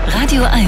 Radio 1.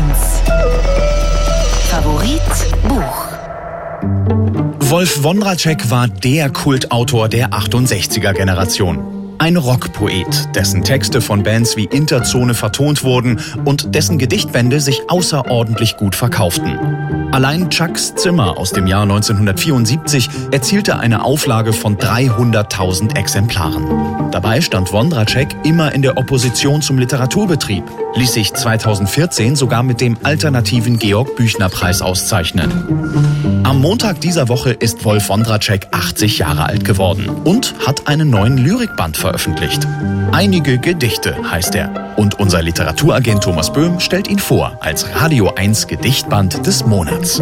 Favorit Buch. Wolf Wondratschek war der Kultautor der 68er-Generation. Ein Rockpoet, dessen Texte von Bands wie Interzone vertont wurden und dessen Gedichtbände sich außerordentlich gut verkauften. Allein Chucks Zimmer aus dem Jahr 1974 erzielte eine Auflage von 300.000 Exemplaren. Dabei stand Wondratschek immer in der Opposition zum Literaturbetrieb, ließ sich 2014 sogar mit dem alternativen Georg-Büchner-Preis auszeichnen. Am Montag dieser Woche ist Wolf Wondratschek 80 Jahre alt geworden und hat einen neuen Lyrikband veröffentlicht. Einige Gedichte heißt er. Und unser Literaturagent Thomas Böhm stellt ihn vor als Radio 1 Gedichtband des Monats.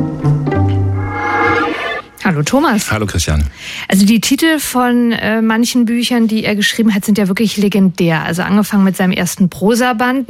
Hallo Thomas. Hallo Christian. Also die Titel von manchen Büchern, die er geschrieben hat, sind ja wirklich legendär. Also angefangen mit seinem ersten Prosaband,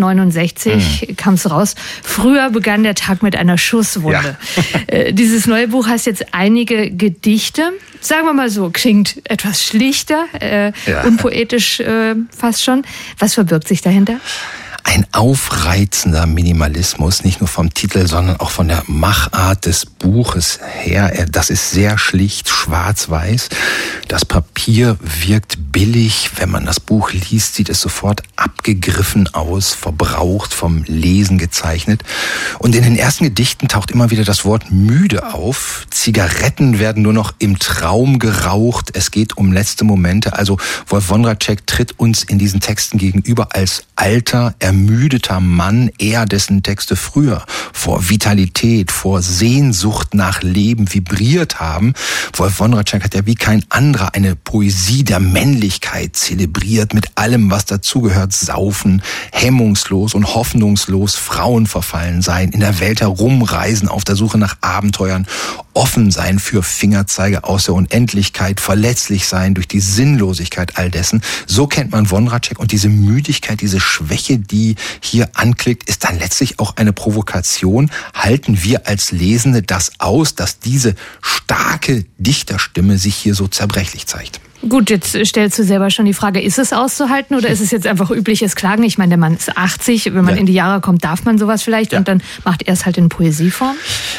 69 kam es raus. Früher begann der Tag mit einer Schusswunde. Ja. Dieses neue Buch heißt jetzt Einige Gedichte. Sagen wir mal so, klingt etwas schlichter, unpoetisch fast schon. Was verbirgt sich dahinter? Ein aufreizender Minimalismus, nicht nur vom Titel, sondern auch von der Machart des Buches her. Das ist sehr schlicht, schwarz-weiß. Das Papier wirkt billig. Wenn man das Buch liest, sieht es sofort abgegriffen aus, verbraucht, vom Lesen gezeichnet. Und in den ersten Gedichten taucht immer wieder das Wort müde auf. Zigaretten werden nur noch im Traum geraucht. Es geht um letzte Momente. Also Wolf Wondratschek tritt uns in diesen Texten gegenüber als alter, ermüdeter Mann, er, dessen Texte früher vor Vitalität, vor Sehnsucht nach Leben vibriert haben. Wolf Wondratschek hat ja wie kein anderer eine Poesie der Männlichkeit zelebriert, mit allem, was dazugehört: Saufen, hemmungslos und hoffnungslos Frauen verfallen sein, in der Welt herumreisen, auf der Suche nach Abenteuern, offen sein für Fingerzeige aus der Unendlichkeit, verletzlich sein durch die Sinnlosigkeit all dessen. So kennt man Wondratschek, und diese Müdigkeit, diese Schwäche, die hier anklickt, ist dann letztlich auch eine Provokation. Halten wir als Lesende das aus, dass diese starke Dichterstimme sich hier so zerbrechlich zeigt? Gut, jetzt stellst du selber schon die Frage, ist es auszuhalten oder ist es jetzt einfach übliches Klagen? Ich meine, der Mann ist 80, wenn man in die Jahre kommt, darf man sowas vielleicht und dann macht er es halt in Poesieform?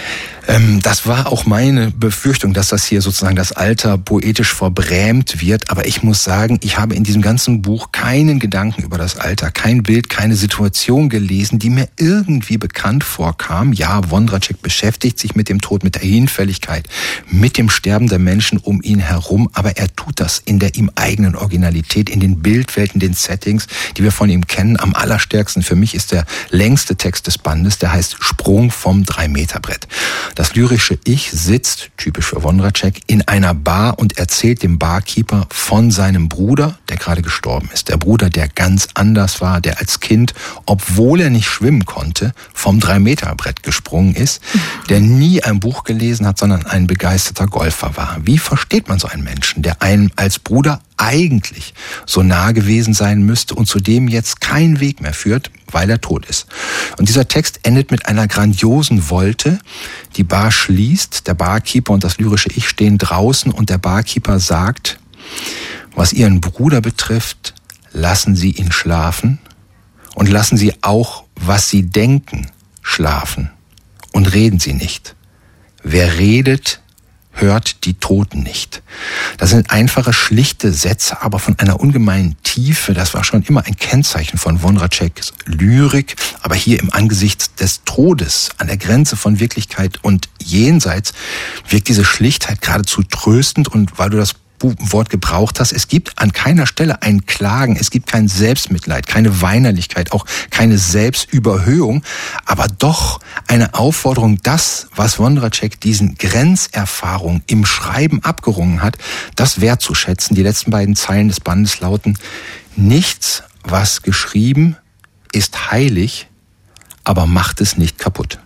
Das war auch meine Befürchtung, dass das hier sozusagen das Alter poetisch verbrämt wird. Aber ich muss sagen, ich habe in diesem ganzen Buch keinen Gedanken über das Alter, kein Bild, keine Situation gelesen, die mir irgendwie bekannt vorkam. Ja, Wondratschek beschäftigt sich mit dem Tod, mit der Hinfälligkeit, mit dem Sterben der Menschen um ihn herum. Aber er tut das in der ihm eigenen Originalität, in den Bildwelten, den Settings, die wir von ihm kennen. Am allerstärksten für mich ist der längste Text des Bandes, der heißt Sprung vom 3-Meter-Brett. Das lyrische Ich sitzt, typisch für Wondratschek, in einer Bar und erzählt dem Barkeeper von seinem Bruder, der gerade gestorben ist. Der Bruder, der ganz anders war, der als Kind, obwohl er nicht schwimmen konnte, vom 3-Meter-Brett gesprungen ist, der nie ein Buch gelesen hat, sondern ein begeisterter Golfer war. Wie versteht man so einen Menschen, der einem als Bruder eigentlich so nah gewesen sein müsste und zu dem jetzt kein Weg mehr führt, weil er tot ist? Und dieser Text endet mit einer grandiosen Wolte. Die Bar schließt, der Barkeeper und das lyrische Ich stehen draußen und der Barkeeper sagt: Was Ihren Bruder betrifft, lassen Sie ihn schlafen und lassen Sie auch, was Sie denken, schlafen und reden Sie nicht. Wer redet, hört die Toten nicht. Das sind einfache, schlichte Sätze, aber von einer ungemeinen Tiefe. Das war schon immer ein Kennzeichen von Wondratscheks Lyrik. Aber hier im Angesicht des Todes, an der Grenze von Wirklichkeit und Jenseits, wirkt diese Schlichtheit geradezu tröstend. Und weil du das Wort gebraucht hast, es gibt an keiner Stelle ein Klagen, es gibt kein Selbstmitleid, keine Weinerlichkeit, auch keine Selbstüberhöhung, aber doch eine Aufforderung, das, was Wondratschek diesen Grenzerfahrungen im Schreiben abgerungen hat, das wertzuschätzen. Die letzten beiden Zeilen des Bandes lauten: Nichts, was geschrieben, ist heilig, aber macht es nicht kaputt.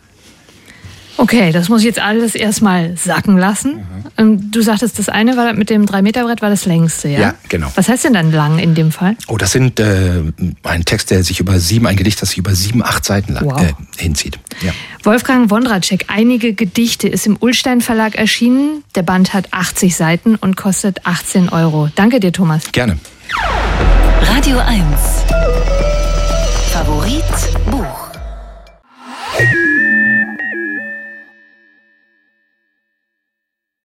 Okay, das muss ich jetzt alles erstmal sacken lassen. Du sagtest, das eine war mit dem 3-Meter-Brett war das längste, ja? Ja, genau. Was heißt denn dann lang in dem Fall? Oh, das sind ein Text, der sich ein Gedicht, das sich über 7-8 Seiten lang hinzieht. Ja. Wolfgang Wondratschek, Einige Gedichte, ist im Ullstein Verlag erschienen. Der Band hat 80 Seiten und kostet 18 €. Danke dir, Thomas. Gerne. Radio 1. Favorit Buch.